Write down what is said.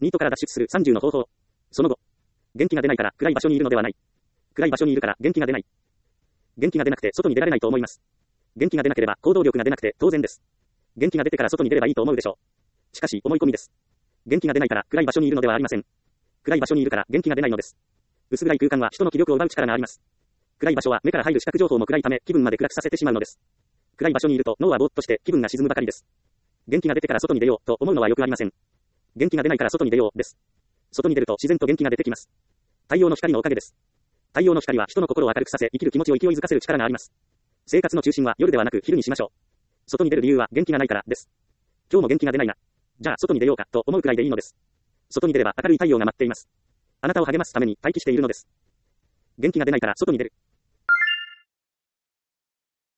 ニートから脱出する30の方法。その後。元気が出ないから暗い場所にいるのではない。暗い場所にいるから元気が出ない。元気が出なくて外に出られないと思います。元気が出なければ行動力が出なくて当然です。元気が出てから外に出ればいいと思うでしょう。しかし思い込みです。元気が出ないから暗い場所にいるのではありません。暗い場所にいるから元気が出ないのです。薄暗い空間は人の気力を奪う力があります。暗い場所は目から入る視覚情報も暗いため気分まで暗くさせてしまうのです。暗い場所にいると脳はぼーっとして気分が沈むばかりです。元気が出てから外に出ようと思うのはよくありません。元気が出ないから外に出ようです。外に出ると自然と元気が出てきます。太陽の光のおかげです。太陽の光は人の心を明るくさせ生きる気持ちを勢いづかせる力があります。生活の中心は夜ではなく昼にしましょう。外に出る理由は元気がないからです。今日も元気が出ないな。じゃあ外に出ようかと思うくらいでいいのです。外に出れば明るい太陽が待っています。あなたを励ますために待機しているのです。元気が出ないから外に出る。